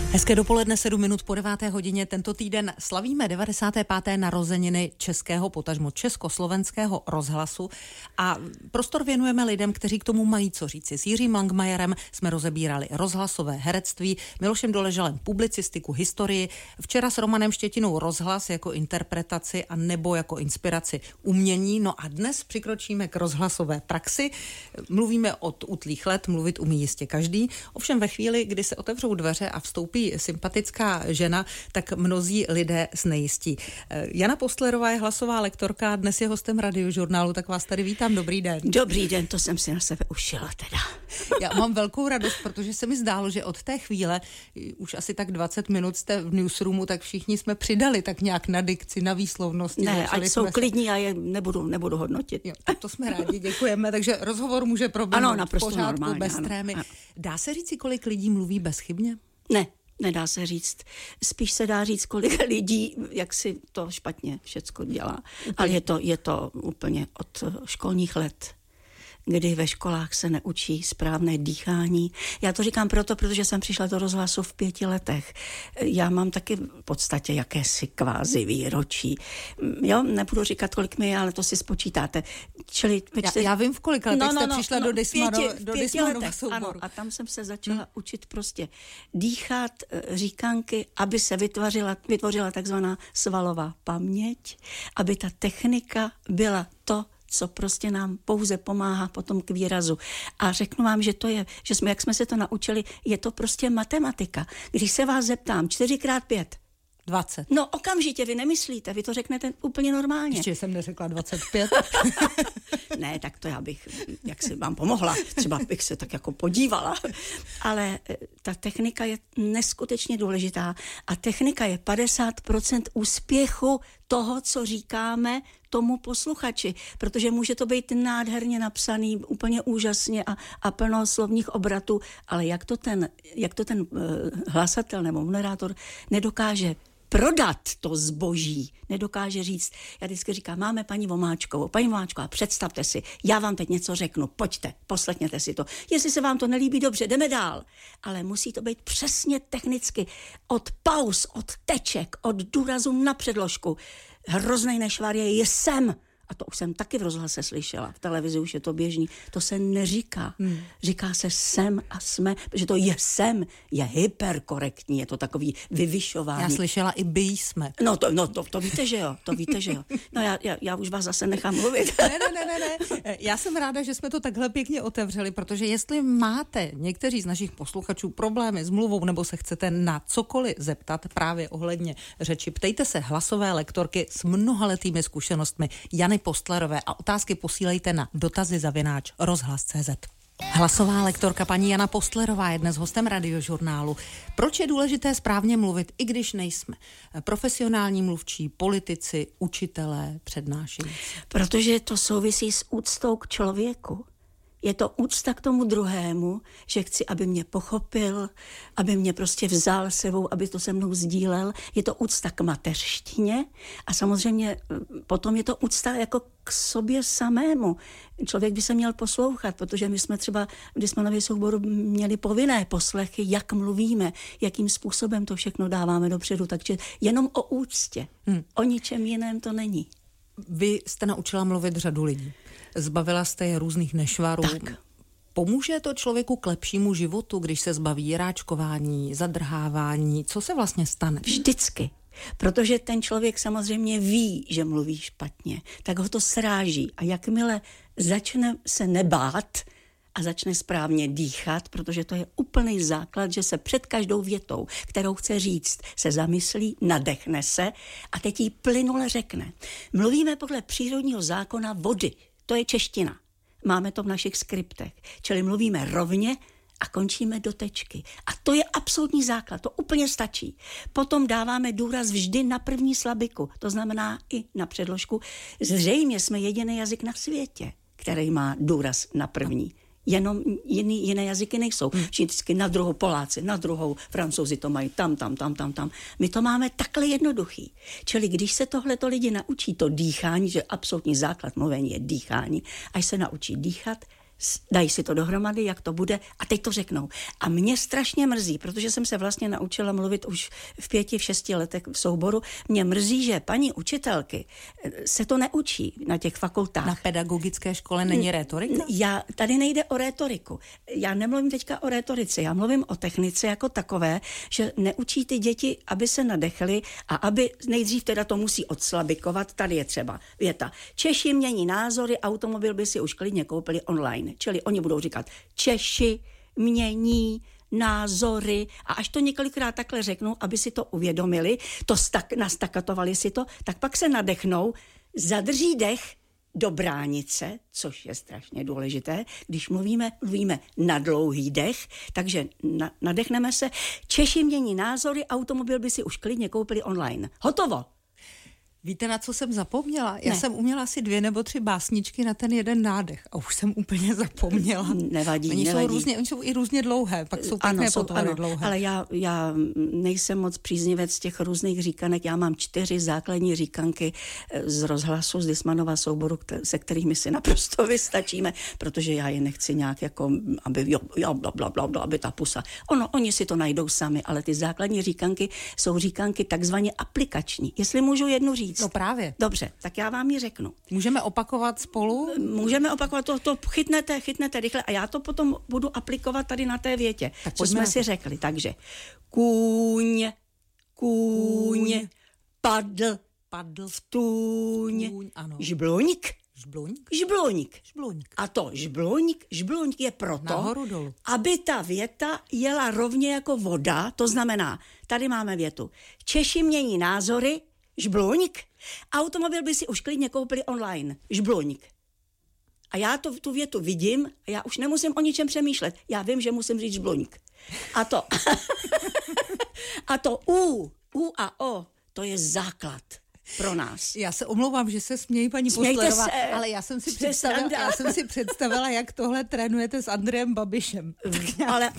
Hezké dopoledne, 7 minut po 9. hodině. Tento týden slavíme 95. narozeniny českého, potažmo československého rozhlasu a prostor věnujeme lidem, kteří k tomu mají co říci. S Jiřím Langmajerem jsme rozebírali rozhlasové herectví, Milošem Doležalem publicistiku, historii, včera s Romanem Štětinou rozhlas jako interpretaci a nebo jako inspiraci umění. No a dnes přikročíme k rozhlasové praxi. Mluvíme od útlých let, mluvit umí jistě každý. Ovšem ve chvíli, kdy se otevřou dveře a vstoupí sympatická žena, tak mnozí lidé znejistí. Jana Postlerová je hlasová lektorka, dnes je hostem Radiožurnálu, tak vás tady vítám, dobrý den. Dobrý den, to jsem si na sebe ušila teda. Já mám velkou radost, protože se mi zdálo, že od té chvíle, už asi tak 20 minut jste v newsroomu, tak všichni jsme přidali tak nějak na dikci, na výslovnosti. Ne, ať jsou klidní, já je nebudu hodnotit. Jo, to jsme rádi, děkujeme, takže rozhovor může proběhnout v pořádku, normálně, bez trémy. Ano. Dá se říct, kolik lidí mluví bezchybně? Ne. Nedá se říct. Spíš se dá říct, kolik lidí, jak si to špatně všecko dělá. Ale je to úplně od školních let, kdy ve školách se neučí správné dýchání. Já to říkám proto, protože jsem přišla do rozhlasu v 5 letech. Já mám taky v podstatě jakési kvázi výročí. Jo, nebudu říkat, kolik mi je, ale to si spočítáte. Čili já vím, v kolik letech jste přišla do Dismanova souboru. Ano, a tam jsem se začala učit prostě dýchat, říkanky, aby se vytvořila takzvaná svalová paměť, aby ta technika byla to, co prostě nám pouze pomáhá potom k výrazu. A řeknu vám, že jak jsme se to naučili, je to prostě matematika. Když se vás zeptám 4x5, 20. No okamžitě, vy nemyslíte, vy to řeknete úplně normálně. Ještě jsem neřekla 25. Ne, tak to já bych, jak si vám pomohla, třeba bych se tak jako podívala. Ale ta technika je neskutečně důležitá a technika je 50% úspěchu toho, co říkáme tomu posluchači, protože může to být nádherně napsaný, úplně úžasně a plno slovních obratů, ale jak to ten hlasatel nebo moderátor nedokáže prodat to zboží, nedokáže říct. Já vždycky říkám, máme paní Vomáčkovou. Paní Vomáčková, představte si, já vám teď něco řeknu, pojďte, poslechněte si to. Jestli se vám to nelíbí, dobře, jdeme dál. Ale musí to být přesně technicky. Od pauz, od teček, od důrazu na předložku. Hroznej nešvar je jsem. A to už jsem taky v rozhlase slyšela. V televizi už je to běžný. To se neříká. Říká se jsem a jsme, protože to je jsem, je hyperkorektní, je to takový vyvyšování. Já slyšela i by jsme. To víte, že jo. No já už vás zase nechám mluvit. Ne. Já jsem ráda, že jsme to takhle pěkně otevřeli, protože jestli máte někteří z našich posluchačů problémy s mluvou nebo se chcete na cokoliv zeptat právě ohledně řeči, ptejte se hlasové lektorky s mnohaletými zkušenostmi Jany Postlerové a otázky posílejte na dotazy@rozhlas.cz. Hlasová lektorka paní Jana Postlerová je dnes hostem Radiožurnálu. Proč je důležité správně mluvit, i když nejsme profesionální mluvčí, politici, učitelé, přednášející? Protože to souvisí s úctou k člověku. Je to úcta k tomu druhému, že chci, aby mě pochopil, aby mě prostě vzal sebou, aby to se mnou sdílel. Je to úcta k mateřštině a samozřejmě potom je to úcta jako k sobě samému. Člověk by se měl poslouchat, protože my jsme třeba v Dismanově souboru měli povinné poslechy, jak mluvíme, jakým způsobem to všechno dáváme dopředu. Takže jenom o úctě. O ničem jiném to není. Vy jste naučila mluvit řadu lidí. Zbavila jste je různých nešvarů. Tak. Pomůže to člověku k lepšímu životu, když se zbaví ráčkování, zadrhávání? Co se vlastně stane? Vždycky. Protože ten člověk samozřejmě ví, že mluví špatně, tak ho to sráží. A jakmile začne se nebát a začne správně dýchat, protože to je úplný základ, že se před každou větou, kterou chce říct, se zamyslí, nadechne se a teď jí plynule řekne. Mluvíme podle přírodního zákona vody. To je čeština. Máme to v našich skriptech. Čili mluvíme rovně a končíme do tečky. A to je absolutní základ, to úplně stačí. Potom dáváme důraz vždy na první slabiku, to znamená i na předložku. Zřejmě jsme jediný jazyk na světě, který má důraz na první. Jenom jiné jazyky nejsou. Vždycky na druhou Poláci, na druhou Francouzi to mají tam. My to máme takhle jednoduchý. Čili když se tohleto lidi naučí, to dýchání, že absolutní základ mluvení je dýchání, až se naučí dýchat, dají si to dohromady, jak to bude a teď to řeknou. A mě strašně mrzí, protože jsem se vlastně naučila mluvit už v 5, v 6 letech v souboru. Mě mrzí, že paní učitelky se to neučí na těch fakultách. Na pedagogické škole není rétorika? Tady nejde o rétoriku. Já nemluvím teďka o rétorice, já mluvím o technice jako takové, že neučí ty děti, aby se nadechly a aby nejdřív teda to musí odslabikovat. Tady je třeba věta. Češi mění názory, automobil by si už klidně koupili online. Čili oni budou říkat, Češi mění názory a až to několikrát takhle řeknou, aby si to uvědomili, nastakatovali si to, tak pak se nadechnou, zadrží dech do bránice, což je strašně důležité, když mluvíme na dlouhý dech, takže nadechneme se, Češi mění názory, automobil by si už klidně koupili online. Hotovo. Víte, na co jsem zapomněla? Já jsem uměla asi 2 nebo 3 básničky na ten jeden nádech a už jsem úplně zapomněla. Nevadí. Oni jsou i různě dlouhé, pak jsou pěkné potvary dlouhé. Ale já nejsem moc příznivec těch různých říkanek. Já mám 4 základní říkanky z rozhlasu, z Dismanova souboru, se kterými si naprosto vystačíme, protože já je nechci nějak jako, aby aby ta pusa. Oni si to najdou sami, ale ty základní říkanky jsou říkanky takzvaně aplikační. Jestli můžu jednu říct. No právě. Dobře, tak já vám ji řeknu. Můžeme opakovat spolu? Můžeme opakovat, to chytnete rychle a já to potom budu aplikovat tady na té větě, tak co jsme si řekli. Takže kůň, padl, vtůň, žbluňk. A to žbluňk je proto, aby ta věta jela rovně jako voda, to znamená, tady máme větu. Češi mění názory, žbluňk. Automobil by si už klidně koupili online. Žbluňk. A já tu větu vidím a já už nemusím o ničem přemýšlet. Já vím, že musím říct žbluňk. A to U a O, to je základ pro nás. Já se omlouvám, že se smějí, paní Postlerová, ale já jsem si představila, jak tohle trénujete s Andrejem Babišem. Ale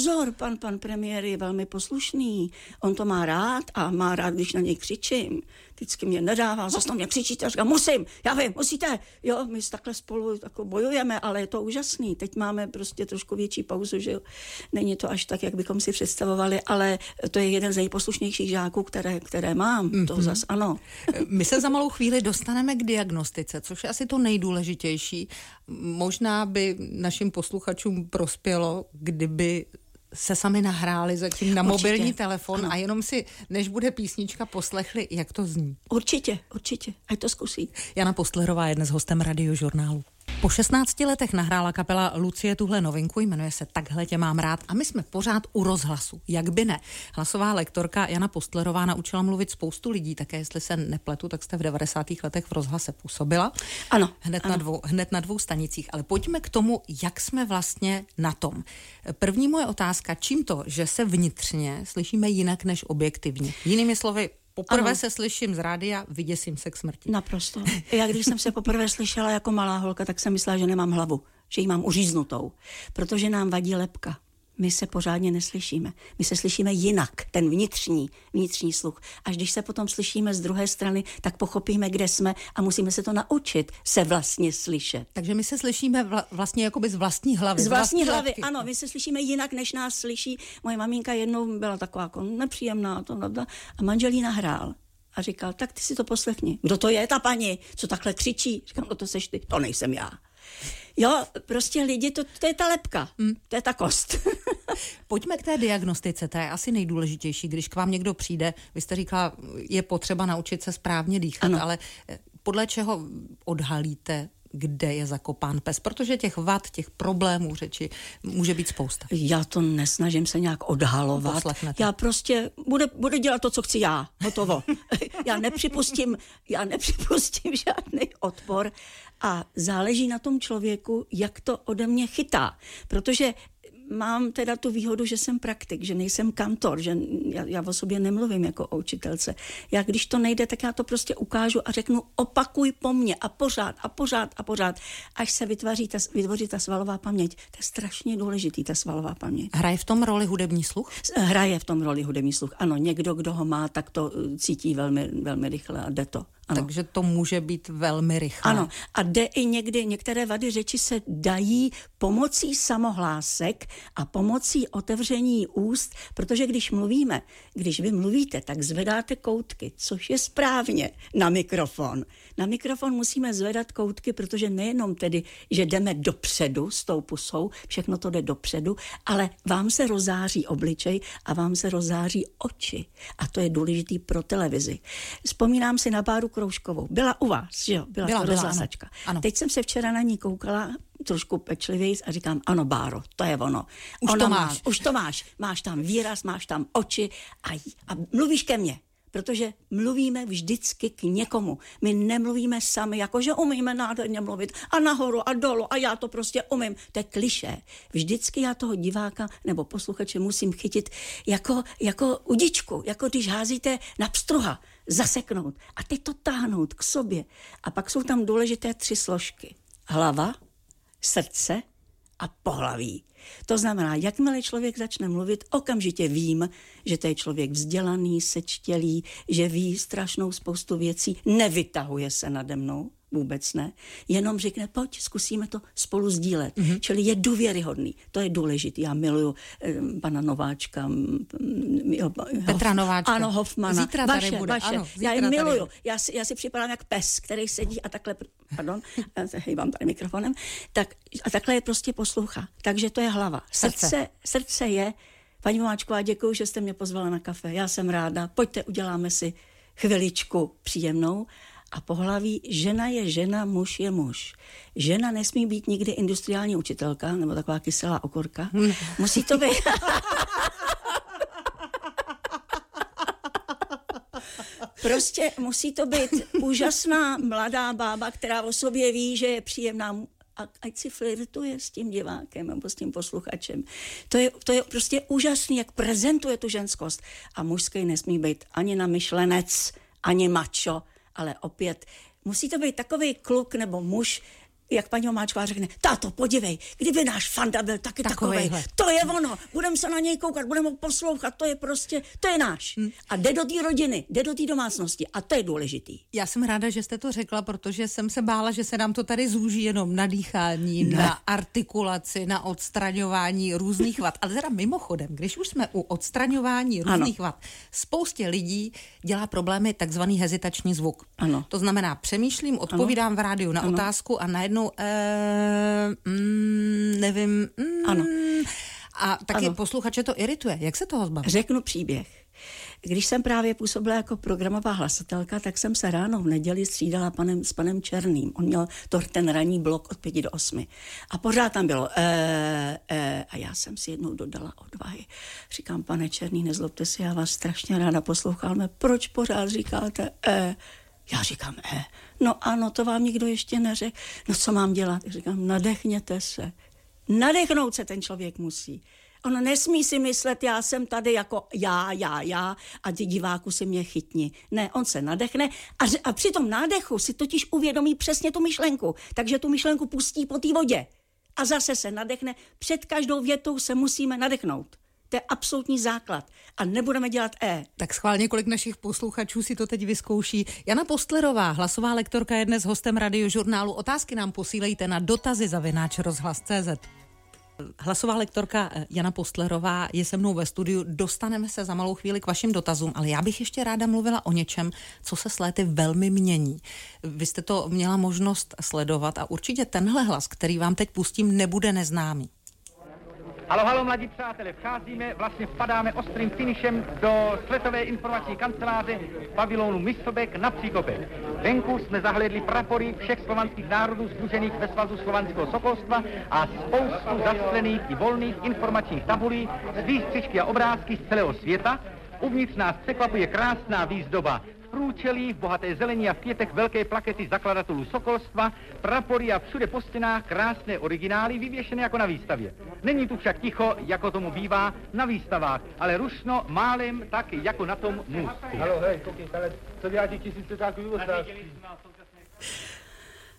pan premiér je velmi poslušný. On to má rád a má rád, když na něj křičím. Vždycky mě nedává, zase na mě křičíte a říká, musím, já vím, musíte. Jo, my takhle spolu jako bojujeme, ale je to úžasný. Teď máme prostě trošku větší pauzu, že jo. Není to až tak, jak bychom si představovali, ale to je jeden z nejposlušnějších žáků, které mám. Mm-hmm. To zas ano. My se za malou chvíli dostaneme k diagnostice, což je asi to nejdůležitější. Možná by našim posluchačům prospělo, kdyby se sami nahráli zatím na mobilní telefon, ano. A jenom si, než bude písnička, poslechli, jak to zní. Určitě. Ať to zkusí. Jana Postlerová je dnes hostem Radiožurnálu. Po 16 letech nahrála kapela Lucie tuhle novinku, jmenuje se Takhle tě mám rád a my jsme pořád u rozhlasu. Jak by ne? Hlasová lektorka Jana Postlerová naučila mluvit spoustu lidí, také jestli se nepletu, tak jste v 90. letech v rozhlase působila. Ano. Hned na 2 stanicích, ale pojďme k tomu, jak jsme vlastně na tom. První moje otázka, čím to, že se vnitřně slyšíme jinak než objektivně? Jinými slovy, poprvé se slyším z rádia, vyděsím se k smrti. Naprosto. Já když jsem se poprvé slyšela jako malá holka, tak jsem myslela, že nemám hlavu, že ji mám uříznutou, protože nám vadí lebka. My se pořádně neslyšíme. My se slyšíme jinak, ten vnitřní sluch. Až když se potom slyšíme z druhé strany, tak pochopíme, kde jsme a musíme se to naučit se vlastně slyšet. Takže my se slyšíme vlastně jakoby z vlastní hlavy. Z vlastní hlavy, ano. My se slyšíme jinak, než nás slyší. Moje maminka jednou byla taková jako nepříjemná a manžel jí nahrál. A říkal, tak ty si to poslechni. Kdo to je ta paní, co takhle křičí? Říkám, no to seš ty. To nejsem já. Jo, prostě lidi, to je ta lebka, to je ta kost. Pojďme k té diagnostice, to je asi nejdůležitější, když k vám někdo přijde, vy jste říkala, je potřeba naučit se správně dýchat, ano. Ale podle čeho odhalíte, kde je zakopán pes, protože těch vad, těch problémů řeči může být spousta. Já to nesnažím se nějak odhalovat. Poslechnete. Já prostě bude dělat to, co chci já. Hotovo. Já nepřipustím žádný odpor a záleží na tom člověku, jak to ode mě chytá. Protože mám teda tu výhodu, že jsem praktik, že nejsem kantor, že já o sobě nemluvím jako o učitelce. Já když to nejde, tak já to prostě ukážu a řeknu opakuj po mně a pořád, až se vytvoří ta svalová paměť. To je strašně důležitý, ta svalová paměť. Hraje v tom roli hudební sluch? Hraje v tom roli hudební sluch. Ano, někdo, kdo ho má, tak to cítí velmi, velmi rychle a jde to. Takže to může být velmi rychlé. Ano, a jde i někdy, některé vady řeči se dají pomocí samohlásek a pomocí otevření úst, protože když vy mluvíte, tak zvedáte koutky, což je správně na mikrofon. Na mikrofon musíme zvedat koutky, protože nejenom tedy, že jdeme dopředu s tou pusou, všechno to jde dopředu, ale vám se rozáří obličej a vám se rozáří oči. A to je důležitý pro televizi. Vzpomínám si na Báru Kroužkovou. Byla u vás, že jo? Byla rozhlasačka. Ano. Teď jsem se včera na ní koukala trošku pečlivěji a říkám, ano, Báro, to je ono. Už to máš. Máš tam výraz, máš tam oči a mluvíš ke mně. Protože mluvíme vždycky k někomu. My nemluvíme sami, jakože umíme nádherně mluvit a nahoru a dolů a já to prostě umím. To je klišé. Vždycky já toho diváka nebo posluchače musím chytit jako udičku, jako když házíte na pstruha, zaseknout a teď to táhnout k sobě. A pak jsou tam důležité 3 složky. Hlava, srdce a pohlaví. To znamená, jakmile člověk začne mluvit, okamžitě vím, že to je člověk vzdělaný, sečtělý, že ví strašnou spoustu věcí, nevytahuje se nade mnou, vůbec ne, jenom řekne, pojď, zkusíme to spolu sdílet. Čili je důvěryhodný, to je důležitý. Já miluju pana Nováčka, Petra Nováčka. Ano, Hoffmana. Zítra tady bude. Vaše. Ano, já je miluju. Já si připadám jak pes, který sedí a takhle, hejbám tady mikrofonem, a takhle je prostě poslouchá. Takže to je hlava. Srdce je, paní Nováčková, děkuju, že jste mě pozvala na kafe. Já jsem ráda. Pojďte, uděláme si chviličku příjemnou. A pohlaví, žena je žena, muž je muž. Žena nesmí být nikdy industriální učitelka, nebo taková kyselá okurka. Musí to být... Prostě musí to být úžasná mladá bába, která o sobě ví, že je příjemná, a ať si flirtuje s tím divákem nebo s tím posluchačem. To je prostě úžasný, jak prezentuje tu ženskost. A mužský nesmí být ani namyšlenec, ani mačo, ale opět musí to být takový kluk nebo muž, jak paní Omáčková řekne, táto, podívej, kdyby náš Fanda byl taky takovej, to je ono, budeme se na něj koukat, budeme ho poslouchat, to je náš. A jde do té rodiny, jde do té domácnosti a to je důležitý. Já jsem ráda, že jste to řekla, protože jsem se bála, že se nám to tady zúží jenom na dýchání, na artikulaci, na odstraňování různých vad. Ale teda mimochodem, když už jsme u odstraňování různých vad, spoustě lidí dělá problémy takzvaný hezitační zvuk. Ano. To znamená, přemýšlím, odpovídám v rádiu na otázku a najednou nevím. Ano. A taky posluchače to irituje. Jak se toho zbavit? Řeknu příběh. Když jsem právě působila jako programová hlasatelka, tak jsem se ráno v neděli střídala s panem Černým. On měl ten ranní blok od 5 do 8. A pořád tam bylo a já jsem si jednou dodala odvahy. Říkám, pane Černý, nezlobte si, já vás strašně ráda posloucháme. Proč pořád říkáte Já říkám, no ano, to vám nikdo ještě neřekl. No co mám dělat? Říkám, nadechněte se. Nadechnout se ten člověk musí. On nesmí si myslet, já jsem tady jako já a ty diváku si mě chytni. Ne, on se nadechne a při tom nádechu si totiž uvědomí přesně tu myšlenku. Takže tu myšlenku pustí po té vodě. A zase se nadechne. Před každou větou se musíme nadechnout. To je absolutní základ. A nebudeme dělat Tak schválně, kolik našich posluchačů si to teď vyzkouší. Jana Postlerová, hlasová lektorka, je dnes hostem Radiožurnálu. Otázky nám posílejte na dotazy@rozhlas.cz. Hlasová lektorka Jana Postlerová je se mnou ve studiu. Dostaneme se za malou chvíli k vašim dotazům, ale já bych ještě ráda mluvila o něčem, co se s léty velmi mění. Vy jste to měla možnost sledovat a určitě tenhle hlas, který vám teď pustím, nebude neznámý. Halo, mladí přátelé, vpadáme ostrým finišem do světové informační kanceláře v pavilonu Myslbek na Příkopech. Venku jsme zahlédli prapory všech slovanských národů sdružených ve Svazu slovanského sokolstva a spoustu zasklených i volných informačních tabulí z výstřižky a obrázky z celého světa. Uvnitř nás překvapuje krásná výzdoba. Průčelí, v bohaté zelení a v květech velké plakety zakladatelů sokolstva, prapory a všude po stěnách krásné originály vyvěšené jako na výstavě. Není tu však ticho, jako tomu bývá na výstavách, ale rušno málem tak jako na tom můstku. Halo, hej, koukej, ale co dělá ti tisíce takových otázky?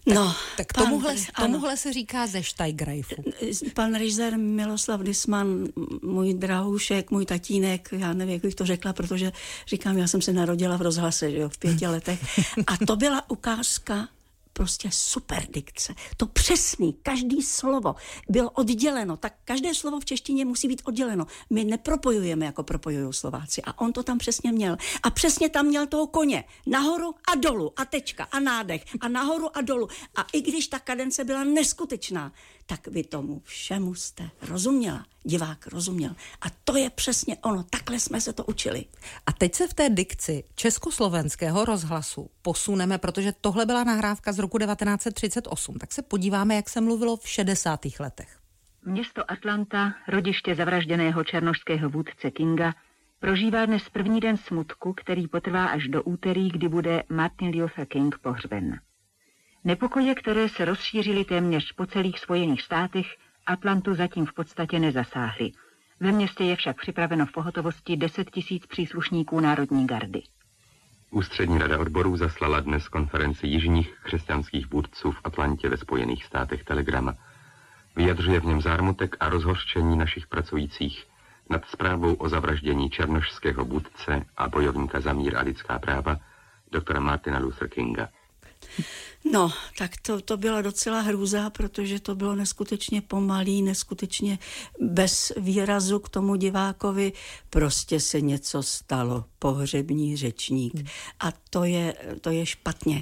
Tak tomuhle se říká ze Steiggreifu. Pan režisér Miloslav Disman, můj drahoušek, můj tatínek, já nevím, jak bych to řekla, protože říkám, já jsem se narodila v rozhlase, že jo, v 5 letech. A to byla ukázka prostě super dikce. To přesný, každý slovo bylo odděleno, tak každé slovo v češtině musí být odděleno. My nepropojujeme, jako propojují Slováci. A on to tam přesně měl. A přesně tam měl toho koně. Nahoru a dolů. A tečka. A nádech. A nahoru a dolů. A i když ta kadence byla neskutečná, tak vy tomu všemu jste rozuměla. Divák rozuměl. A to je přesně ono. Takhle jsme se to učili. A teď se v té dikci Československého rozhlasu posuneme, protože tohle byla nahrávka z roku 1938. Tak se podíváme, jak se mluvilo v 60. letech. Město Atlanta, rodiště zavražděného černošského vůdce Kinga, prožívá dnes první den smutku, který potrvá až do úterý, kdy bude Martin Luther King pohřben. Nepokoje, které se rozšířily téměř po celých Spojených státech, Atlantu zatím v podstatě nezasáhly. Ve městě je však připraveno v pohotovosti 10 000 příslušníků Národní gardy. Ústřední rada odborů zaslala dnes konferenci jižních křesťanských vůdců v Atlantě ve Spojených státech telegram. Vyjadřuje v něm zármutek a rozhořčení našich pracujících nad zprávou o zavraždění černošského vůdce a bojovníka za mír a lidská práva doktora Martina Luther Kinga. No, tak to byla docela hrůza, protože to bylo neskutečně pomalý, neskutečně bez výrazu k tomu divákovi. Prostě se něco stalo, pohřební řečník. A to je špatně.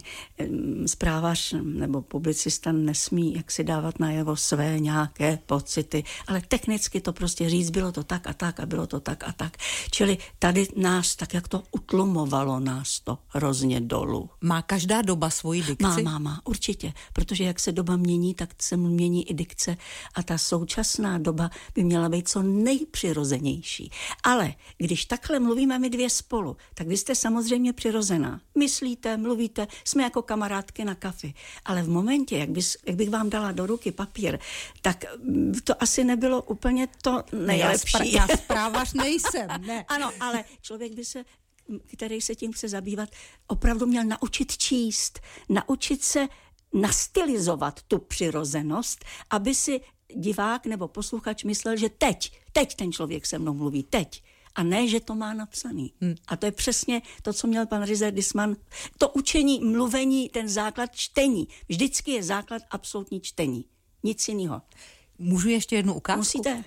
Zprávař nebo publicista nesmí jak si dávat najevo své nějaké pocity, ale technicky to prostě říct, bylo to tak a tak a bylo to tak a tak. Čili tady nás tak, jak to utlumovalo nás to hrozně dolů. Má každá doba svoji dikci? Má, určitě, protože jak se doba mění, tak se mění i dikce a ta současná doba by měla být co nejpřirozenější. Ale když takhle mluvíme my dvě spolu, tak vy jste samozřejmě přirozená. Myslíte, mluvíte, jsme jako kamarádky na kafi. Ale v momentě, jak bych vám dala do ruky papír, tak to asi nebylo úplně to nejlepší. Já zprávař nejsem, ne. Ano, ale člověk by se, který se tím chce zabývat, opravdu měl naučit číst, naučit se nastylizovat tu přirozenost, aby si divák nebo posluchač myslel, že teď ten člověk se mnou mluví, teď. A ne, že to má napsaný. A to je přesně to, co měl pan režisér Disman. To učení, mluvení, ten základ čtení. Vždycky je základ absolutní čtení. Nic jiného. Můžu ještě jednu ukázku? Musíte.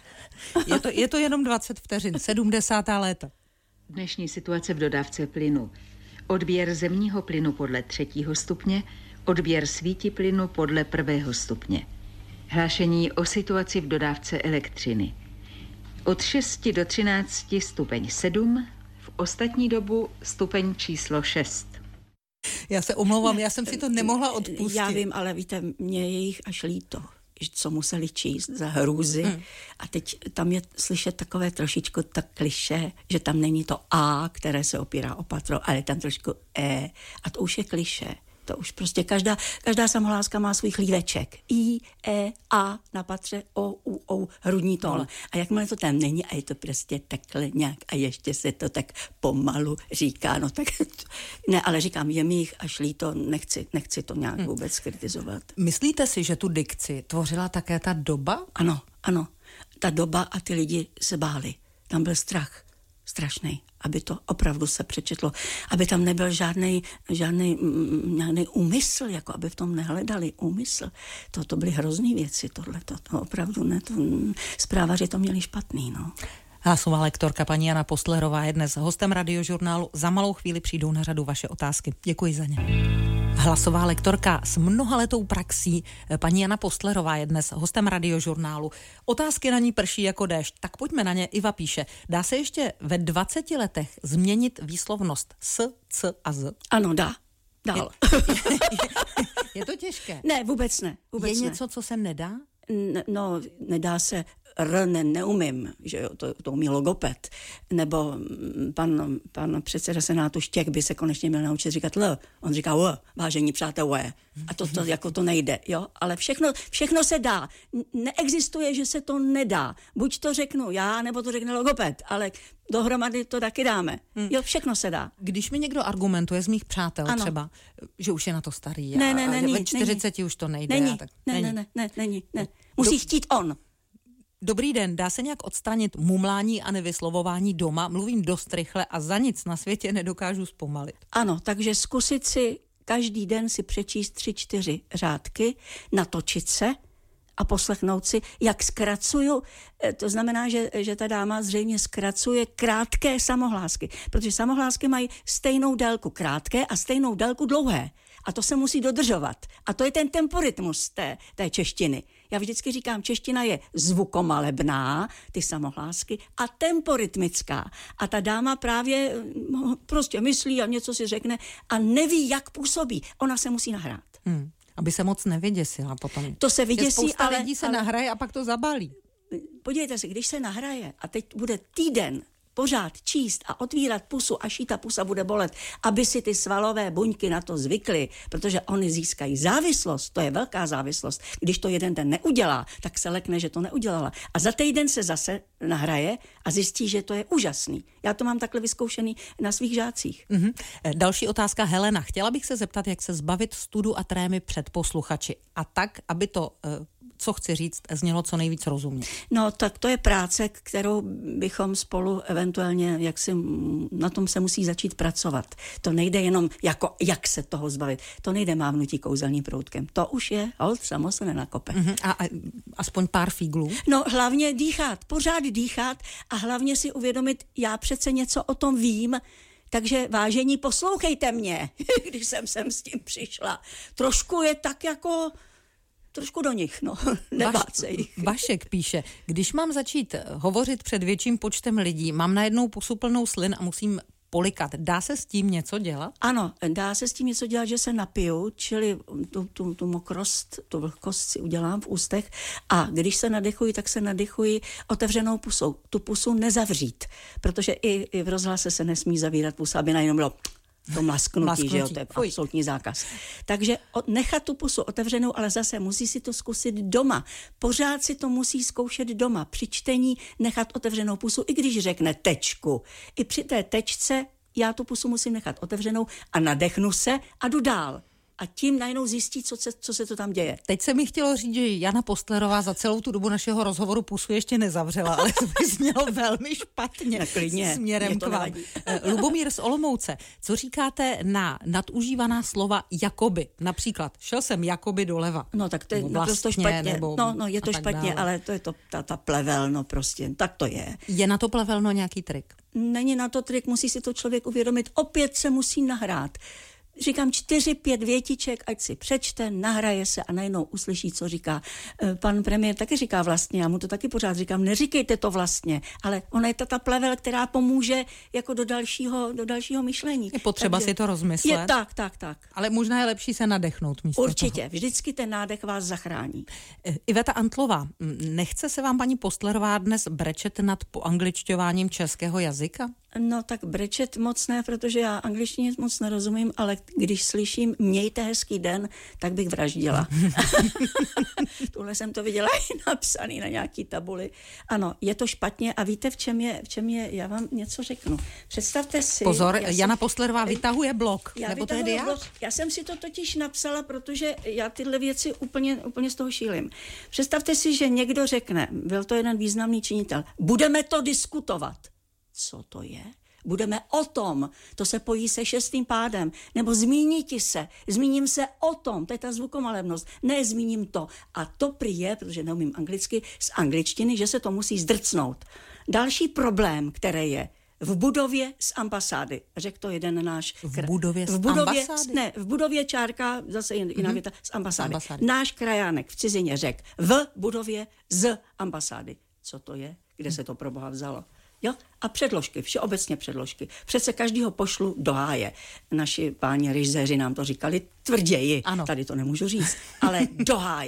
Je to jenom 20 vteřin, 70. léta. Dnešní situace v dodávce plynu. Odběr zemního plynu podle 3. stupně, odběr svítiplynu podle 1. stupně. Hlášení o situaci v dodávce elektřiny. Od 6 do 13 stupeň 7, v ostatní dobu stupeň číslo 6. Já se omlouvám, já jsem si to nemohla odpustit. Já vím, ale víte, mě je jich až líto, co museli číst za hrůzy. A teď tam je slyšet takové trošičku tak klišé, že tam není to A, které se opírá o patro, ale je tam trošku E. A to už je klišé. To už prostě každá samohláska má svůj chlíveček. I, E, A na patře, O, U, O, hrudní tón. A jakmile to tam není a je to prostě takhle nějak a ještě se to tak pomalu říká, no tak ne, ale říkám, je mi jich až líto, nechci to nějak vůbec kritizovat. Myslíte si, že tu dikci tvořila také ta doba? Ano. Ta doba a ty lidi se báli. Tam byl strach. Strašný, aby to opravdu se přečetlo, aby tam nebyl žádný úmysl, jako aby v tom nehledali úmysl. To byly hrozný věci, tohleto, to opravdu ne, zprávaři to měli špatný, no. Hlasová lektorka paní Jana Postlerová je dnes hostem Radiožurnálu. Za malou chvíli přijdou na řadu vaše otázky. Děkuji za ně. Hlasová lektorka s mnohaletou praxí paní Jana Postlerová je dnes hostem Radiožurnálu. Otázky na ní prší jako déšť, tak pojďme na ně. Iva píše, dá se ještě ve 20 letech změnit výslovnost s, c a z? Ano, dá. Dál. Je to těžké? Ne, vůbec ne. Je něco, co se nedá? No, nedá se neumím, že jo, to umí logoped, nebo pan předseda Senátu Štěch by se konečně měl naučit říkat L, on říká W, vážení přátelé, a to jako to nejde, jo, ale všechno se dá, neexistuje, že se to nedá, buď to řeknu já, nebo to řekne logoped, ale dohromady to taky dáme, jo, všechno se dá. Když mi někdo argumentuje z mých přátel třeba, že už je na to starý ne, ve 40 už to nejde. Není. Musí chtít on. Dobrý den, dá se nějak odstranit mumlání a nevyslovování doma? Mluvím dost rychle a za nic na světě nedokážu zpomalit. Ano, takže zkusit si každý den si přečíst 3-4 řádky, natočit se a poslechnout si, jak zkracuju. To znamená, že ta dáma zřejmě zkracuje krátké samohlásky, protože samohlásky mají stejnou délku krátké a stejnou délku dlouhé. A to se musí dodržovat. A to je ten temporytmus té češtiny. Já vždycky říkám, čeština je zvukomalebná, ty samohlásky, a temporytmická. A ta dáma právě prostě myslí a něco si řekne a neví, jak působí. Ona se musí nahrát. Aby se moc nevyděsila potom. To se vyděsí, spousta lidí se nahraje a pak to zabalí. Podívejte se, když se nahraje a teď bude týden pořád číst a otvírat pusu, až jí ta pusa bude bolet, aby si ty svalové buňky na to zvykly, protože oni získají závislost, to je velká závislost. Když to jeden den neudělá, tak se lekne, že to neudělala. A za týden se zase nahraje a zjistí, že to je úžasný. Já to mám takhle vyzkoušený na svých žácích. Další otázka Helena. Chtěla bych se zeptat, jak se zbavit studu a trémy před posluchači. A tak, aby to co chci říct, znělo co nejvíc rozumně. No, tak to je práce, kterou bychom spolu eventuálně, na tom se musí začít pracovat. To nejde jenom jako, jak se toho zbavit. To nejde mávnutí kouzelným proutkem. To už je, holt, samo se nenakope. A aspoň pár fíglů? No, hlavně dýchat, pořád dýchat a hlavně si uvědomit, já přece něco o tom vím, takže vážení, poslouchejte mě, když jsem sem s tím přišla. Trošku je tak jako... Trošku do nich, nebát se jich. Vašek píše, když mám začít hovořit před větším počtem lidí, mám najednou pusu plnou slin a musím polikat. Dá se s tím něco dělat? Ano, dá se s tím něco dělat, že se napiju, čili tu mokrost, tu vlhkost si udělám v ústech a když se nadechuji, tak se nadechuji otevřenou pusou. Tu pusu nezavřít, protože i v rozhlase se nesmí zavírat pusa, aby najednou bylo... To mlasknutí, že jo, to je absolutní zákaz. Takže nechat tu pusu otevřenou, ale zase musí si to zkusit doma. Pořád si to musí zkoušet doma. Při čtení nechat otevřenou pusu, i když řekne tečku. I při té tečce já tu pusu musím nechat otevřenou a nadechnu se a jdu dál. A tím najednou zjistí, co se to tam děje. Teď se mi chtělo říct, že Jana Postlerová za celou tu dobu našeho rozhovoru pusu ještě nezavřela, ale to by znělo velmi špatně směrem k vám. Lubomír z Olomouce, co říkáte na nadužívaná slova jakoby? Například, šel jsem jakoby doleva. No tak to je naprosto špatně. No, je to špatně, ale to je ta plevelno prostě, tak to je. Je na to plevelno nějaký trik? Není na to trik, musí si to člověk uvědomit, opět se musí nahrát. Říkám 4-5 větiček, ať si přečte, nahraje se a najednou uslyší, co říká. Pan premiér taky říká vlastně, já mu to taky pořád říkám, neříkejte to vlastně, ale ona je ta plevel, která pomůže jako do dalšího myšlení. Je potřeba si to rozmyslet. Je tak. Ale možná je lepší se nadechnout místo Určitě, toho. vždycky ten nádech vás zachrání. Iveta Antlová, nechce se vám paní Postlerová dnes brečet nad poangličťováním českého jazyka? No tak brečet moc ne, protože já angličtině moc nerozumím, ale když slyším mějte hezký den, tak bych vraždila. Tuhle jsem to viděla i napsaný na nějaký tabuli. Ano, je to špatně a víte, v čem je, já vám něco řeknu. Představte si... Pozor, Jana Postlerová vytahuje blok, nebo to je diář? Já jsem si to totiž napsala, protože já tyhle věci úplně z toho šílim. Představte si, že někdo řekne, byl to jeden významný činitel, budeme to diskutovat. Co to je? Budeme o tom, to se pojí se 6. pádem, nebo zmíním se o tom, to je ta zvukomalebnost, ne zmíním to. A to prý je, protože neumím anglicky, z angličtiny, že se to musí zdrcnout. Další problém, který je, v budově z ambasády, řekl to jeden náš... V budově z ambasády? Ne, v budově čárka, zase jiná věta, z ambasády. Náš krajánek v cizině řekl, v budově z ambasády. Co to je? Kde se to pro Boha vzalo? Jo? A předložky, všeobecně předložky. Přece každýho pošlu do háje. Naši páni režiséři nám to říkali tvrději, ano. Tady to nemůžu říct, ale do háje.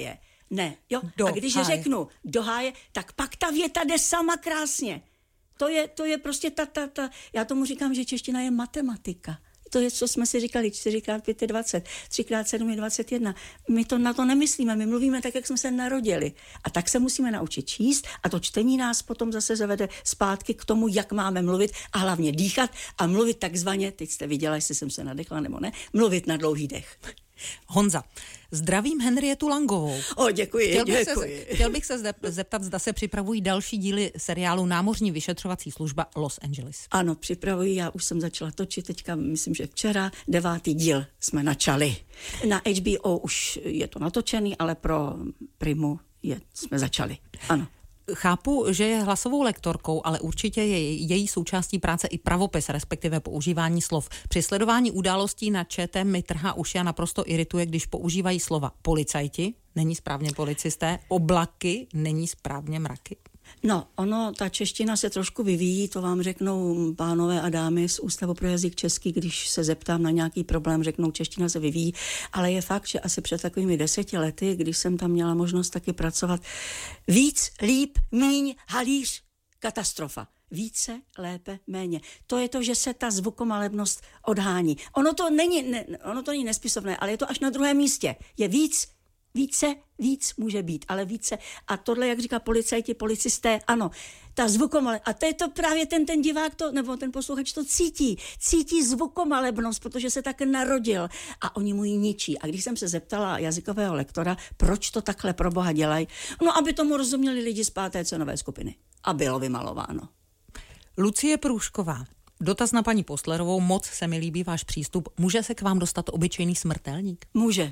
Ne, jo. Do a když háje. řeknu do háje, tak pak ta věta jde sama krásně. To je prostě já tomu říkám, že čeština je matematika. To je, co jsme si říkali, 4x5 je 20, 3x7 je 21. My to na to nemyslíme, my mluvíme tak, jak jsme se narodili. A tak se musíme naučit číst a to čtení nás potom zase zavede zpátky k tomu, jak máme mluvit a hlavně dýchat a mluvit takzvaně, teď jste viděla, jestli jsem se nadechla nebo ne, mluvit na dlouhý dech. Honza, zdravím Henrietu Langovou. Děkuji. Chtěl bych se zeptat, zda se připravují další díly seriálu Námořní vyšetřovací služba Los Angeles. Ano, připravuji, já už jsem začala točit, teďka myslím, že včera 9. díl jsme načali. Na HBO už je to natočený, ale pro Primu jsme začali, ano. Chápu, že je hlasovou lektorkou, ale určitě je její součástí práce i pravopis, respektive používání slov. Při sledování událostí na ČT mi trhá uši a naprosto irituje, když používají slova policajti, není správně policisté, oblaky, není správně mraky. No, ta čeština se trošku vyvíjí, to vám řeknou pánové a dámy z Ústavu pro jazyk český, když se zeptám na nějaký problém, řeknou, čeština se vyvíjí, ale je fakt, že asi před takovými 10 lety, když jsem tam měla možnost taky pracovat, víc, líp, míň, halíř, katastrofa. Více, lépe, méně. To je to, že se ta zvukomalebnost odhání. Ono to není nespisovné, ale je to až na druhém místě. Je víc může být, ale více. A tohle, jak říká policajti, policisté, ano, ta zvukomalebnost. A to je to právě ten divák, nebo ten posluchač to cítí zvukomalebnost, protože se tak narodil a oni mu ji ničí. A když jsem se zeptala jazykového lektora, proč to takhle pro boha dělají, no, aby tomu rozuměli lidi z 5. cenové skupiny. A bylo vymalováno. Lucie Průšková. Dotaz na paní Postlerovou, moc se mi líbí váš přístup. Může se k vám dostat obyčejný smrtelník? Může.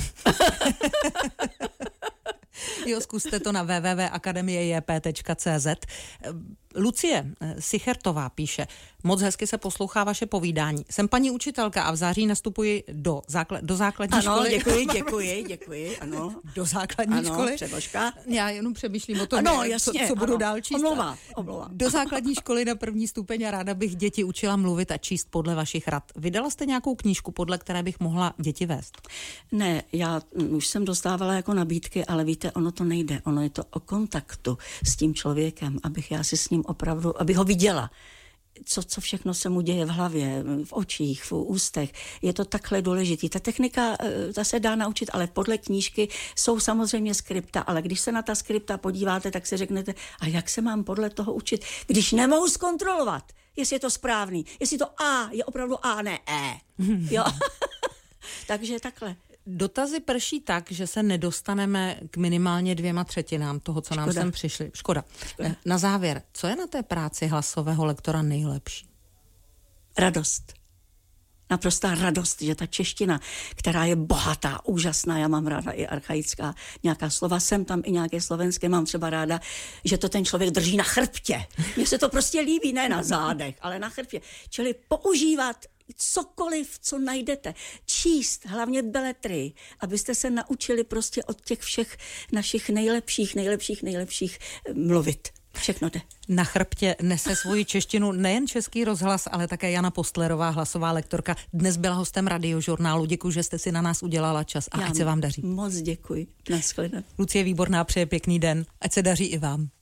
Jo, zkuste to na www.akademiejp.cz. Lucie Sichertová píše, moc hezky se poslouchá vaše povídání. Jsem paní učitelka a v září nastupuji do základní školy. Děkuji, ano. Do základní školy. Předložka. Já jenom přemýšlím o tom, co budu dál číst. Omlouvá. Do základní školy na 1. stupeň a ráda bych děti učila mluvit a číst podle vašich rad. Vydala jste nějakou knížku, podle které bych mohla děti vést? Ne, já už jsem dostávala jako nabídky, ale víte, ono to nejde. Ono je to o kontaktu s tím člověkem, abych já si s ním opravdu, abych ho viděla. Co všechno se mu děje v hlavě, v očích, v ústech. Je to takhle důležitý. Ta technika, ta se dá naučit, ale podle knížky jsou samozřejmě skripta, ale když se na ta skripta podíváte, tak si řeknete, a jak se mám podle toho učit, když nemohu zkontrolovat, jestli je to správný, jestli to A je opravdu A, ne E. Jo. Takže takhle. Dotazy prší tak, že se nedostaneme k minimálně 2/3 toho, co nám sem přišli. Škoda. Na závěr, co je na té práci hlasového lektora nejlepší? Radost. Naprostá radost, že ta čeština, která je bohatá, úžasná, já mám ráda i archaická nějaká slova, jsem tam i nějaké slovenské, mám třeba ráda, že to ten člověk drží na chrbtě. Mně se to prostě líbí, ne na zádech, ale na chrbtě. Čili používat cokoliv, co najdete. Číst, hlavně beletry, abyste se naučili prostě od těch všech našich nejlepších mluvit. Všechno jde. Na chrbtě nese svoji češtinu nejen Český rozhlas, ale také Jana Postlerová, hlasová lektorka. Dnes byla hostem Radiožurnálu. Děkuji, že jste si na nás udělala čas a ať se vám daří. Moc děkuji. Naschledanou. Lucie Výborná přeje pěkný den. Ať se daří i vám.